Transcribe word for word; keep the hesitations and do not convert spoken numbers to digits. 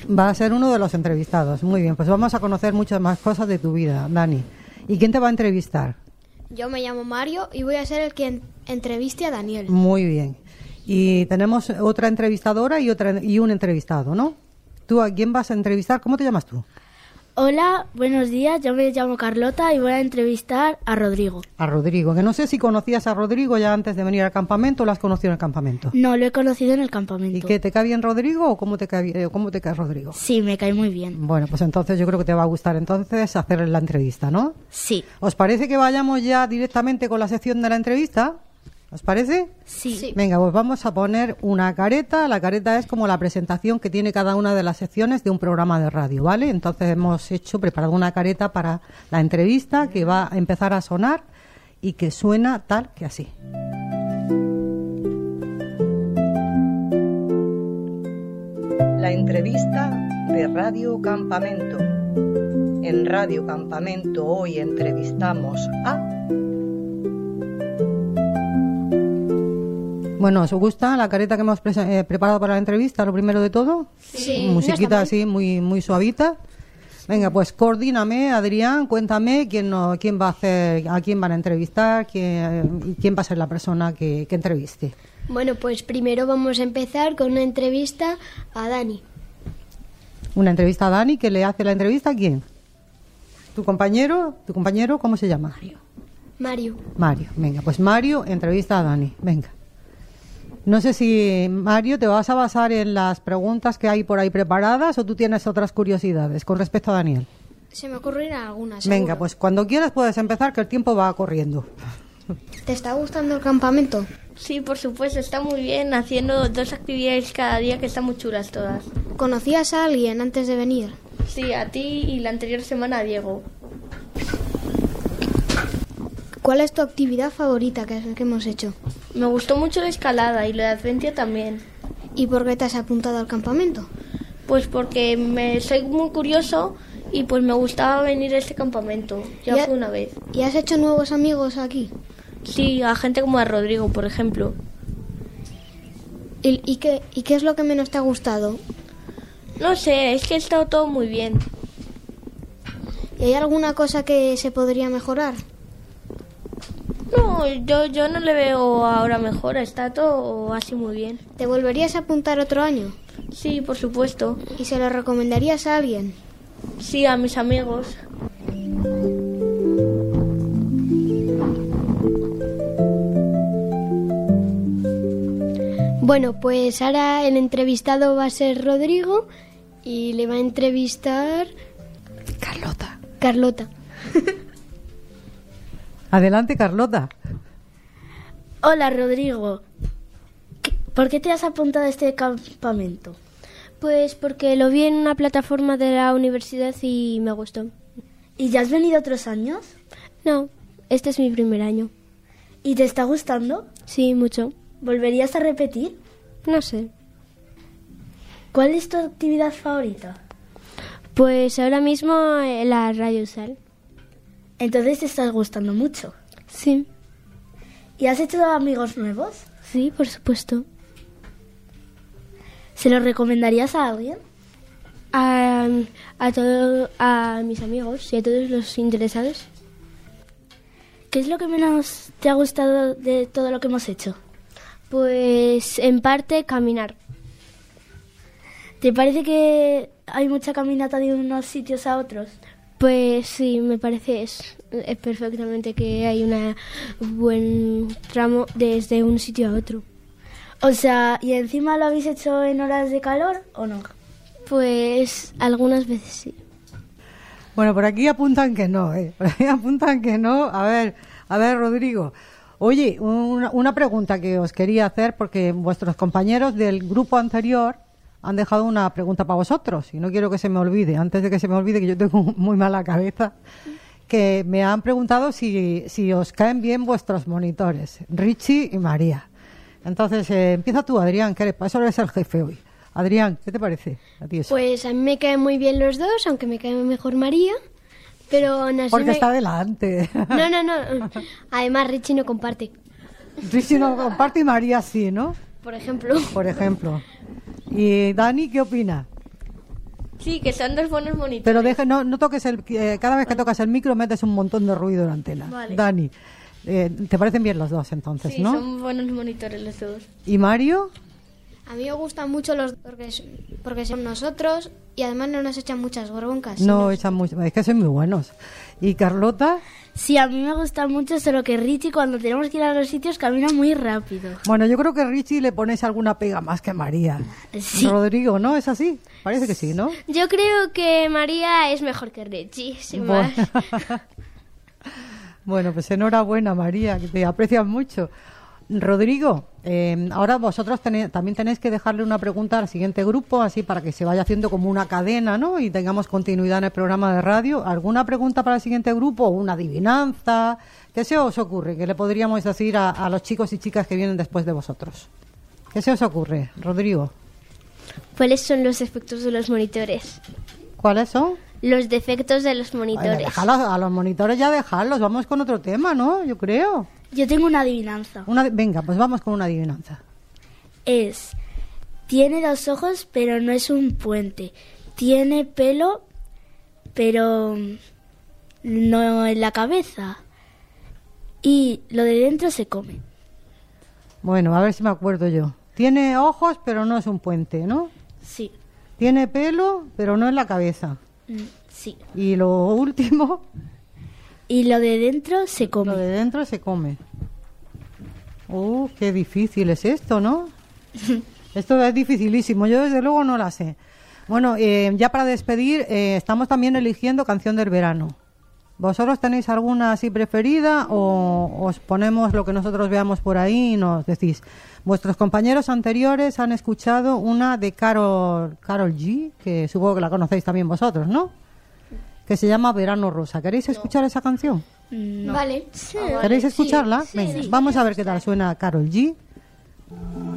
Va a ser uno de los entrevistados. Muy bien, pues vamos a conocer muchas más cosas de tu vida, Dani. ¿Y quién te va a entrevistar? Yo me llamo Mario y voy a ser el que en- entreviste a Daniel. Muy bien. Y tenemos otra entrevistadora y otra y un entrevistado, ¿no? ¿Tú a quién vas a entrevistar? ¿Cómo te llamas tú? Hola, buenos días, yo me llamo Carlota y voy a entrevistar a Rodrigo. A Rodrigo, que no sé si conocías a Rodrigo ya antes de venir al campamento o lo has conocido en el campamento. No, lo he conocido en el campamento. ¿Y qué, te cae bien Rodrigo o cómo te cae, bien- cómo te cae Rodrigo? Sí, me cae muy bien. Bueno, pues entonces yo creo que te va a gustar entonces hacer la entrevista, ¿no? Sí. ¿Os parece que vayamos ya directamente con la sección de la entrevista? ¿Os parece? Sí. Sí. Venga, pues vamos a poner una careta. La careta es como la presentación que tiene cada una de las secciones de un programa de radio, ¿vale? Entonces hemos hecho, preparado una careta para la entrevista que va a empezar a sonar y que suena tal que así. La entrevista de Radio Campamento. En Radio Campamento hoy entrevistamos a... Bueno, ¿os gusta la careta que hemos prese- eh, preparado para la entrevista, lo primero de todo? Sí, no Musiquita está mal. así, muy muy suavita. Venga, pues coordíname, Adrián, cuéntame quién no, quién va a hacer, a quién van a entrevistar, quién, quién va a ser la persona que, que entreviste. Bueno, pues primero vamos a empezar con una entrevista a Dani. Una entrevista a Dani, que le hace la entrevista a quién. ¿Tu compañero? ¿Tu compañero cómo se llama? Mario. Mario. Mario, venga, pues Mario entrevista a Dani, venga. No sé si, Mario, te vas a basar en las preguntas que hay por ahí preparadas o tú tienes otras curiosidades con respecto a Daniel. Se me ocurrirán algunas. Venga, seguro. pues cuando quieras puedes empezar, que el tiempo va corriendo. ¿Te está gustando el campamento? Sí, por supuesto, está muy bien haciendo dos actividades cada día que están muy chulas todas. ¿Conocías a alguien antes de venir? Sí, a ti y la anterior semana a Diego. ¿Cuál es tu actividad favorita que, que hemos hecho? Me gustó mucho la escalada y la de Adventia también. ¿Y por qué te has apuntado al campamento? Pues porque me soy muy curioso y pues me gustaba venir a este campamento. Ya Ya- fue una vez. ¿Y has hecho nuevos amigos aquí? Sí, a gente como a Rodrigo, por ejemplo. ¿Y, y qué, ¿Y qué es lo que menos te ha gustado? No sé, es que ha estado todo muy bien. ¿Y hay alguna cosa que se podría mejorar? No, yo, yo no le veo ahora mejora, está todo así muy bien. ¿Te volverías a apuntar otro año? Sí, por supuesto. ¿Y se lo recomendarías a alguien? Sí, a mis amigos. Bueno, pues ahora el entrevistado va a ser Rodrigo y le va a entrevistar Carlota. Carlota. Adelante, Carlota. Hola, Rodrigo. ¿Qué- ¿Por qué te has apuntado a este campamento? Pues porque lo vi en una plataforma de la universidad y me gustó. ¿Y ya has venido otros años? No, este es mi primer año. ¿Y te está gustando? Sí, mucho. ¿Volverías a repetir? No sé. ¿Cuál es tu actividad favorita? Pues ahora mismo eh, la radio sal. Entonces te estás gustando mucho. Sí, ¿Y has hecho amigos nuevos? sí, por supuesto. ¿Se lo recomendarías a alguien? A, a, todo, a mis amigos y a todos los interesados. ¿Qué es lo que menos te ha gustado de todo lo que hemos hecho? Pues en parte caminar. ¿Te parece que hay mucha caminata de unos sitios a otros? Pues sí, me parece es, es perfectamente que hay un buen tramo desde un sitio a otro. O sea, ¿y encima lo habéis hecho en horas de calor o no? Pues algunas veces sí. Bueno, por aquí apuntan que no, ¿eh? Por aquí apuntan que no. A ver, a ver, Rodrigo. Oye, una, una pregunta que os quería hacer, porque vuestros compañeros del grupo anterior han dejado una pregunta para vosotros, y no quiero que se me olvide, antes de que se me olvide, que yo tengo muy mala cabeza, que me han preguntado si, si os caen bien vuestros monitores, Richie y María. Entonces, eh, empieza tú, Adrián, que eres, para eso eres el jefe hoy. Adrián, ¿qué te parece a ti eso? Pues a mí me caen muy bien los dos, aunque me cae mejor María, pero aún así Porque me- está delante. No, no, no. Además, Richie no comparte, Richie no comparte y María sí, ¿no? por ejemplo. Por ejemplo. ¿Y Dani qué opina? Sí, que son dos buenos monitores. Pero deje, no, no toques el... Eh, cada vez que tocas el micro metes un montón de ruido en la antena. Vale. Dani, eh, ¿te parecen bien los dos entonces, Sí, no? son buenos monitores los dos. ¿Y Mario? A mí me gustan mucho los porque, porque son nosotros y además no nos echan muchas broncas. No, sino- echan mucho. Es que son muy buenos. ¿Y Carlota? Sí, a mí me gusta mucho, solo que Richie cuando tenemos que ir a los sitios camina muy rápido. Bueno, yo creo que Richie le pones alguna pega más que María. Sí. Rodrigo, ¿no? ¿Es así? Parece que sí, ¿no? Yo creo que María es mejor que Richie, sin Bueno. más. Bueno, pues enhorabuena, María, que te aprecian mucho. Rodrigo, eh, ahora vosotros tené- también tenéis que dejarle una pregunta al siguiente grupo, así para que se vaya haciendo como una cadena, ¿no? Y tengamos continuidad en el programa de radio. ¿Alguna pregunta para el siguiente grupo? ¿Una adivinanza? ¿Qué se os ocurre? ¿Qué le podríamos decir a, a los chicos y chicas que vienen después de vosotros? ¿Qué se os ocurre, Rodrigo? ¿Cuáles son los efectos de los monitores? ¿Cuáles son? Los defectos de los Ay, monitores. déjalos, a los monitores ya dejarlos. Vamos con otro tema, ¿no? Yo creo. Yo tengo una adivinanza. Una, venga, pues vamos con una adivinanza. Es, tiene dos ojos, pero no es un puente. Tiene pelo, pero no en la cabeza. Y lo de dentro se come. Bueno, a ver si me acuerdo yo. Tiene ojos, pero no es un puente, ¿no? Sí, Tiene pelo, pero no en la cabeza. mm, sí. Y lo último, Y lo de dentro se come. lo de dentro se come. Uh, qué difícil es esto, ¿no? Esto es dificilísimo. Yo desde luego no la sé. Bueno, eh, ya para despedir, eh, estamos también eligiendo canción del verano. ¿Vosotros tenéis alguna así preferida o os ponemos lo que nosotros veamos por ahí y nos decís? Vuestros compañeros anteriores han escuchado una de Carol, Carol G, que supongo que la conocéis también vosotros, ¿no? Que se llama Verano Rosa. ¿Queréis escuchar esa canción? No. Vale. ¿Queréis escucharla? Venga, vamos a ver qué tal suena Carol G.